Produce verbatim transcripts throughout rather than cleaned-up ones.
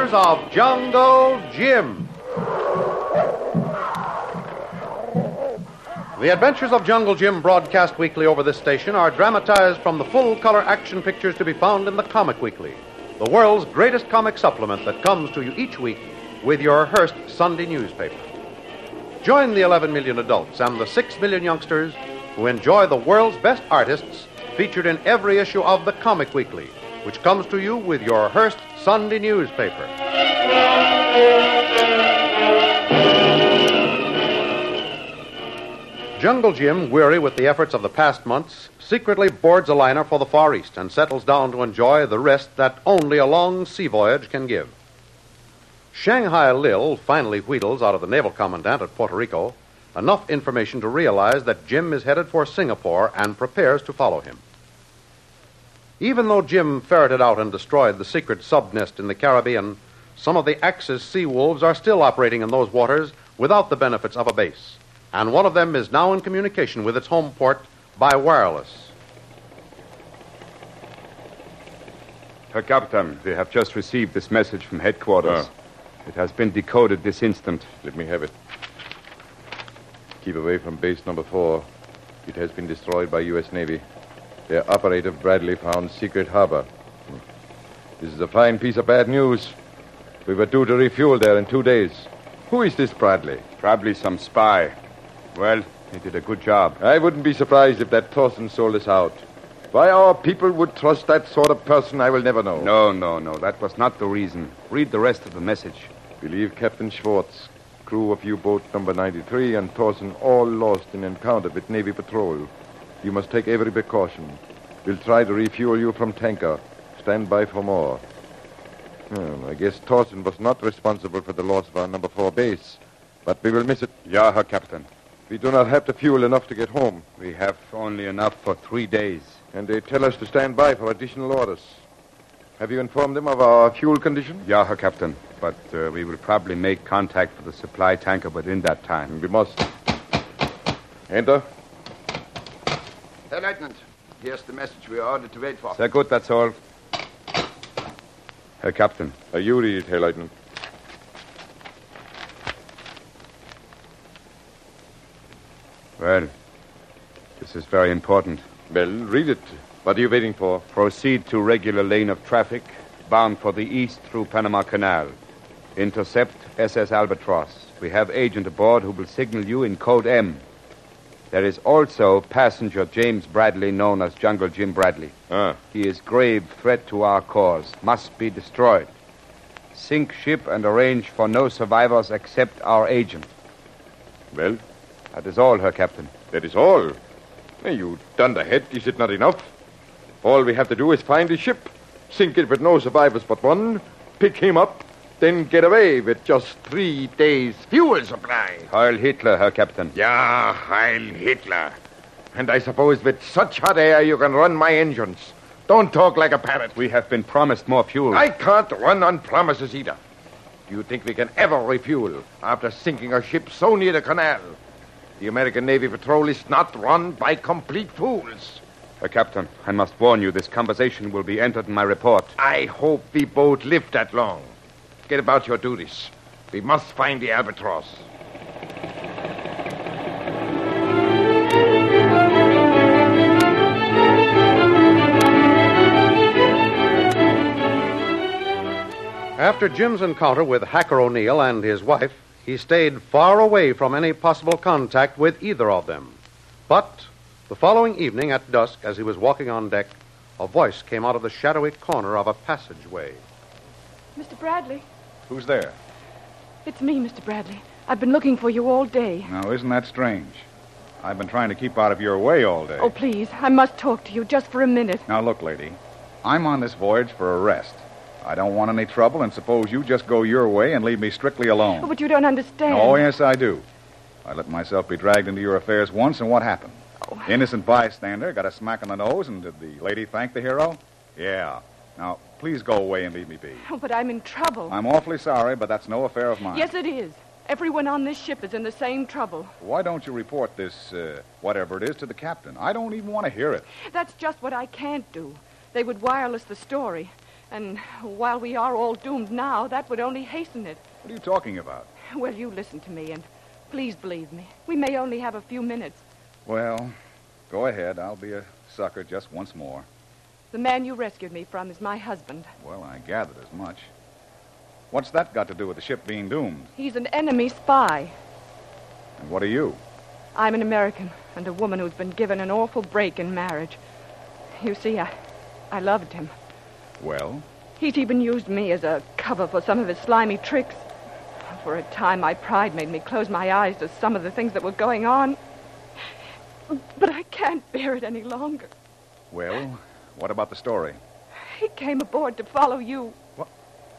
Adventures of Jungle Jim. The Adventures of Jungle Jim, broadcast weekly over this station, are dramatized from the full-color action pictures to be found in the Comic Weekly, the world's greatest comic supplement that comes to you each week with your Hearst Sunday newspaper. Join the eleven million adults and the six million youngsters who enjoy the world's best artists featured in every issue of the Comic Weekly, which comes to you with your Hearst Sunday newspaper. Jungle Jim, weary with the efforts of the past months, secretly boards a liner for the Far East and settles down to enjoy the rest that only a long sea voyage can give. Shanghai Lil finally wheedles out of the naval commandant at Puerto Rico enough information to realize that Jim is headed for Singapore and prepares to follow him. Even though Jim ferreted out and destroyed the secret sub-nest in the Caribbean, some of the Axis sea wolves are still operating in those waters without the benefits of a base. And one of them is now in communication with its home port by wireless. Herr Captain, we have just received this message from headquarters. Oh. It has been decoded this instant. Let me have it. Keep away from base number four. It has been destroyed by U S Navy. Their operator, Bradley, found Secret Harbor. This is a fine piece of bad news. We were due to refuel there in two days. Who is this Bradley? Probably some spy. Well, he did a good job. I wouldn't be surprised if that Thorson sold us out. Why our people would trust that sort of person, I will never know. No, no, no. That was not the reason. Read the rest of the message. Believe Captain Schwartz, crew of U-boat number ninety-three, and Thorson all lost in encounter with Navy patrol. You must take every precaution. We'll try to refuel you from tanker. Stand by for more. Hmm, I guess Thorson was not responsible for the loss of our number four base. But we will miss it. Ja, Herr Captain. We do not have the fuel enough to get home. We have only enough for three days. And they tell us to stand by for additional orders. Have you informed them of our fuel condition? Ja, Herr Captain. But uh, we will probably make contact with the supply tanker within that time. We must. Enter. Herr Lieutenant, here's the message we are ordered to wait for. Sehr gut, that's all. Herr Captain. Uh, you read it, Herr Lieutenant. Well, this is very important. Well, read it. What are you waiting for? Proceed to regular lane of traffic, bound for the east through Panama Canal. Intercept S S Albatross. We have agent aboard who will signal you in code M. There is also passenger James Bradley, known as Jungle Jim Bradley. Ah. He is grave threat to our cause. Must be destroyed. Sink ship and arrange for no survivors except our agent. Well? That is all, Herr Captain. That is all? Hey, you dunderhead, is it not enough? All we have to do is find the ship, sink it with no survivors but one, pick him up, then get away with just three days' fuel supply. Heil Hitler, Herr Captain. Ja, Heil Hitler. And I suppose with such hot air you can run my engines. Don't talk like a parrot. We have been promised more fuel. I can't run on promises either. Do you think we can ever refuel after sinking a ship so near the canal? The American Navy patrol is not run by complete fools. Herr Captain, I must warn you, this conversation will be entered in my report. I hope we both live that long. Get about your duties. We must find the Albatross. After Jim's encounter with Hacker O'Neill and his wife, he stayed far away from any possible contact with either of them. But the following evening at dusk, as he was walking on deck, a voice came out of the shadowy corner of a passageway. Mister Bradley? Who's there? It's me, Mister Bradley. I've been looking for you all day. Now, isn't that strange? I've been trying to keep out of your way all day. Oh, please, I must talk to you just for a minute. Now, look, lady, I'm on this voyage for a rest. I don't want any trouble, and suppose you just go your way and leave me strictly alone. Oh, but you don't understand. Oh, yes, I do. I let myself be dragged into your affairs once, and what happened? Oh. Innocent bystander got a smack on the nose, and did the lady thank the hero? Yeah. Now, please go away and leave me be. Oh, but I'm in trouble. I'm awfully sorry, but that's no affair of mine. Yes, it is. Everyone on this ship is in the same trouble. Why don't you report this, uh, whatever it is, to the captain? I don't even want to hear it. That's just what I can't do. They would wireless the story. And while we are all doomed now, that would only hasten it. What are you talking about? Well, you listen to me, and please believe me. We may only have a few minutes. Well, go ahead. I'll be a sucker just once more. The man you rescued me from is my husband. Well, I gathered as much. What's that got to do with the ship being doomed? He's an enemy spy. And what are you? I'm an American, and a woman who's been given an awful break in marriage. You see, I, I loved him. Well? He'd even used me as a cover for some of his slimy tricks. For a time, my pride made me close my eyes to some of the things that were going on. But I can't bear it any longer. Well, what about the story? He came aboard to follow you. What?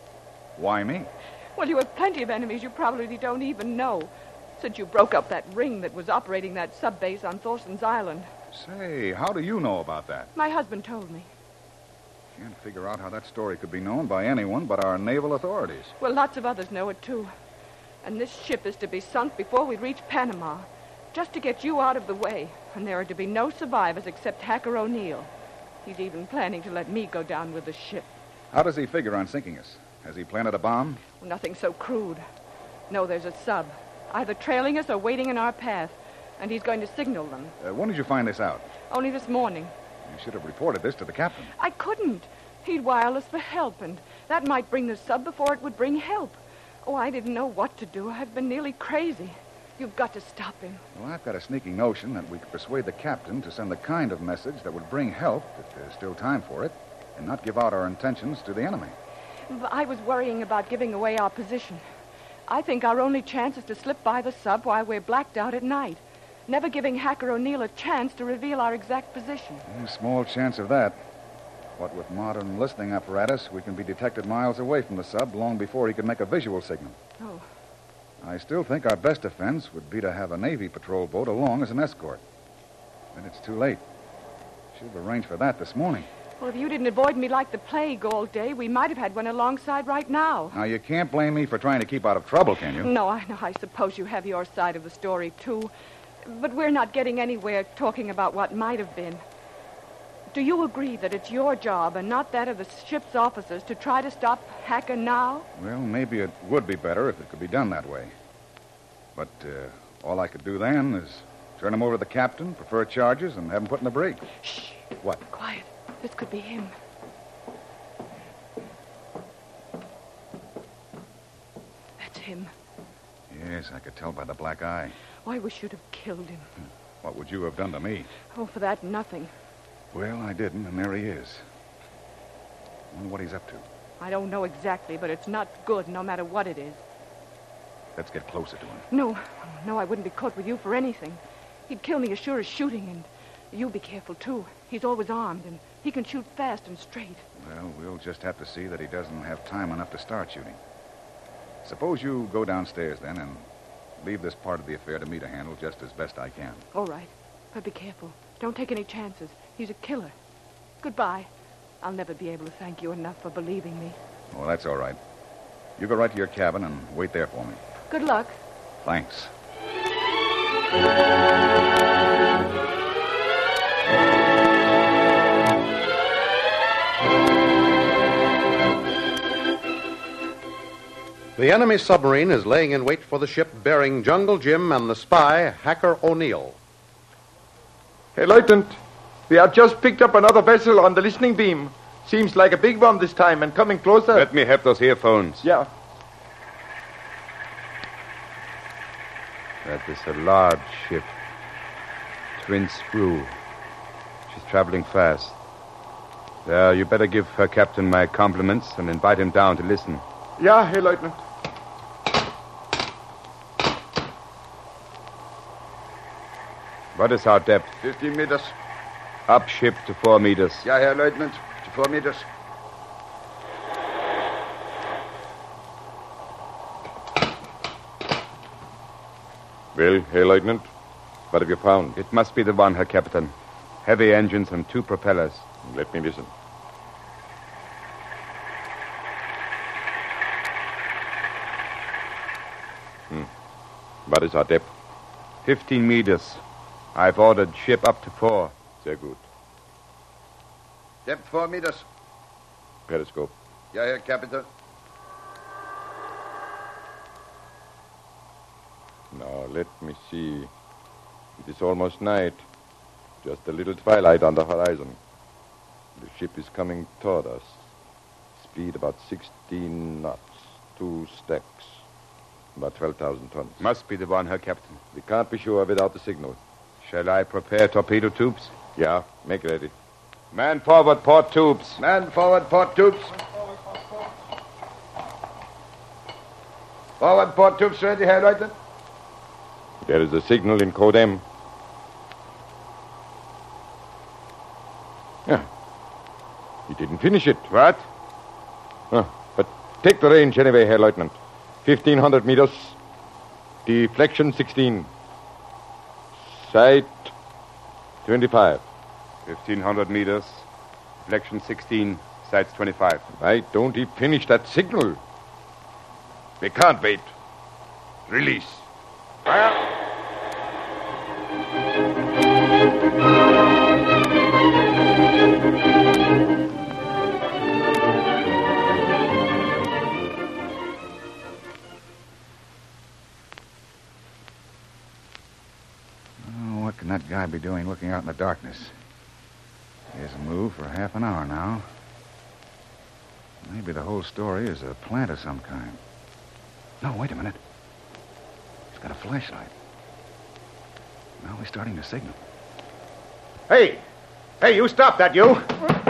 Why me? Well, you have plenty of enemies you probably don't even know, since you broke up that ring that was operating that sub-base on Thorsten's Island. Say, how do you know about that? My husband told me. Can't figure out how that story could be known by anyone but our naval authorities. Well, lots of others know it, too. And this ship is to be sunk before we reach Panama, just to get you out of the way. And there are to be no survivors except Hacker O'Neill. He's even planning to let me go down with the ship. How does he figure on sinking us? Has he planted a bomb? Well, nothing so crude. No, there's a sub, either trailing us or waiting in our path. And he's going to signal them. Uh, when did you find this out? Only this morning. You should have reported this to the captain. I couldn't. He'd wire us for help, and that might bring the sub before it would bring help. Oh, I didn't know what to do. I've been nearly crazy. You've got to stop him. Well, I've got a sneaking notion that we could persuade the captain to send the kind of message that would bring help, if there's still time for it, and not give out our intentions to the enemy. I was worrying about giving away our position. I think our only chance is to slip by the sub while we're blacked out at night, never giving Hacker O'Neill a chance to reveal our exact position. Mm, small chance of that. What with modern listening apparatus, we can be detected miles away from the sub long before he can make a visual signal. Oh. I still think our best defense would be to have a Navy patrol boat along as an escort. But it's too late. Should have arranged for that this morning. Well, if you didn't avoid me like the plague all day, we might have had one alongside right now. Now, you can't blame me for trying to keep out of trouble, can you? No, I know. I suppose you have your side of the story, too. But we're not getting anywhere talking about what might have been. Do you agree that it's your job and not that of the ship's officers to try to stop Hacker now? Well, maybe it would be better if it could be done that way. But uh, all I could do then is turn him over to the captain, prefer charges, and have him put in the brig. Shh. What? Quiet. This could be him. That's him. Yes, I could tell by the black eye. Oh, I wish you'd have killed him. What would you have done to me? Oh, for that, nothing. Well, I didn't, and there he is. I wonder what he's up to. I don't know exactly, but it's not good, no matter what it is. Let's get closer to him. No, no, I wouldn't be caught with you for anything. He'd kill me as sure as shooting, and you be careful, too. He's always armed, and he can shoot fast and straight. Well, we'll just have to see that he doesn't have time enough to start shooting. Suppose you go downstairs, then, and leave this part of the affair to me to handle just as best I can. All right, but be careful. Don't take any chances. He's a killer. Goodbye. I'll never be able to thank you enough for believing me. Oh, that's all right. You go right to your cabin and wait there for me. Good luck. Thanks. The enemy submarine is laying in wait for the ship bearing Jungle Jim and the spy, Hacker O'Neill. Hey, Lieutenant, we have just picked up another vessel on the listening beam. Seems like a big one this time and coming closer. Let me have those earphones. Yeah. That is a large ship. Twin screw. She's traveling fast. There, you better give her captain my compliments and invite him down to listen. Yeah, hey, Lieutenant. What is our depth? Fifteen meters. Up ship to four meters. Yeah, Herr Lieutenant. To four meters. Well, hey, Lieutenant, what have you found? It must be the one, Herr Captain. Heavy engines and two propellers. Let me listen. Hmm. What is our depth? Fifteen meters. I've ordered ship up to four. Sehr gut. Depth four meters. Periscope. Yeah, here, Captain. Now, let me see. It is almost night. Just a little twilight on the horizon. The ship is coming toward us. Speed about sixteen knots. Two stacks. About twelve thousand tons. Must be the one, Herr Captain. We can't be sure without the signal. Shall I prepare torpedo tubes? Yeah, make ready. Man forward, port tubes. Man forward, port tubes. Forward, port tubes ready, Herr Leutnant. There is a signal in Code M. Yeah. He didn't finish it. What? Huh. But take the range anyway, Herr Lieutenant. fifteen hundred meters. Deflection sixteen. Sight twenty-five. fifteen hundred meters. Deflection sixteen. Sights twenty-five. Why don't he finish that signal? We can't wait. Release. Fire! Oh, what can that guy be doing looking out in the darkness? He hasn't moved for half an hour now. Maybe the whole story is a plant of some kind. No, wait a minute. He's got a flashlight. Now he's starting to signal. Hey! Hey, you stop that, you!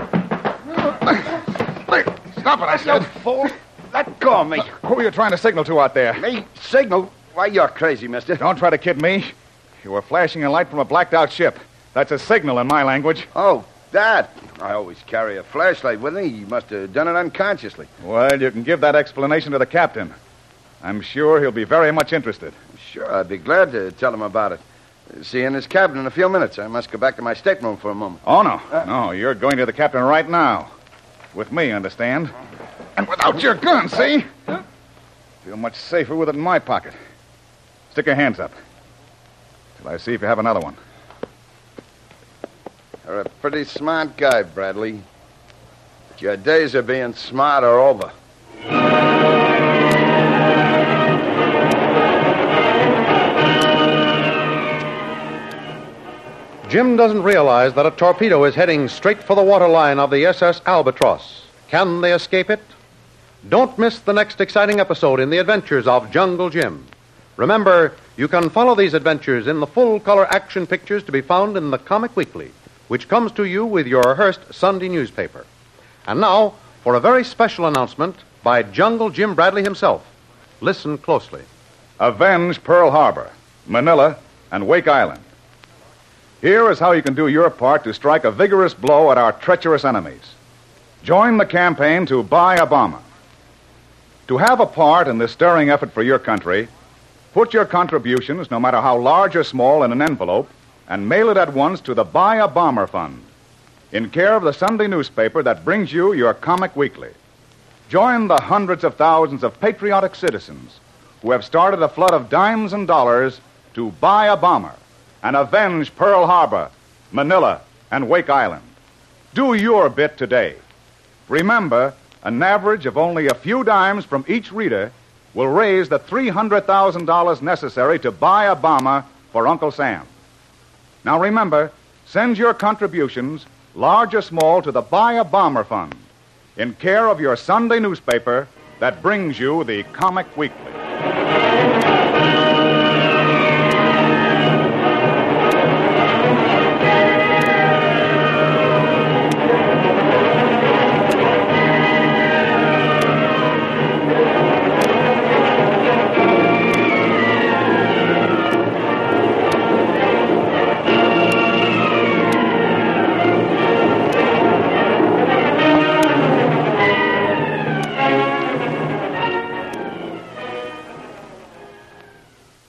Stop it, I said. Fool! Let go of me. Who are you trying to signal to out there? Me? Signal? Why, you're crazy, mister. Don't try to kid me. You were flashing a light from a blacked-out ship. That's a signal in my language. Oh, that. I always carry a flashlight with me. You must have done it unconsciously. Well, you can give that explanation to the captain. I'm sure he'll be very much interested. Sure, I'd be glad to tell him about it. See you in his cabin in a few minutes. I must go back to my stateroom for a moment. Oh, no. No, you're going to the captain right now. With me, understand? And without your gun, see? Feel much safer with it in my pocket. Stick your hands up. Till I see if you have another one. You're a pretty smart guy, Bradley. But your days of being smart are over. Jim doesn't realize that a torpedo is heading straight for the waterline of the S S Albatross. Can they escape it? Don't miss the next exciting episode in the adventures of Jungle Jim. Remember, you can follow these adventures in the full-color action pictures to be found in the Comic Weekly, which comes to you with your Hearst Sunday newspaper. And now, for a very special announcement by Jungle Jim Bradley himself. Listen closely. Avenge Pearl Harbor, Manila, and Wake Island. Here is how you can do your part to strike a vigorous blow at our treacherous enemies. Join the campaign to buy a bomber. To have a part in this stirring effort for your country, put your contributions, no matter how large or small, in an envelope and mail it at once to the Buy a Bomber Fund, in care of the Sunday newspaper that brings you your Comic Weekly. Join the hundreds of thousands of patriotic citizens who have started a flood of dimes and dollars to buy a bomber and avenge Pearl Harbor, Manila, and Wake Island. Do your bit today. Remember, an average of only a few dimes from each reader will raise the three hundred thousand dollars necessary to buy a bomber for Uncle Sam. Now remember, send your contributions, large or small, to the Buy a Bomber Fund, in care of your Sunday newspaper that brings you the Comic Weekly.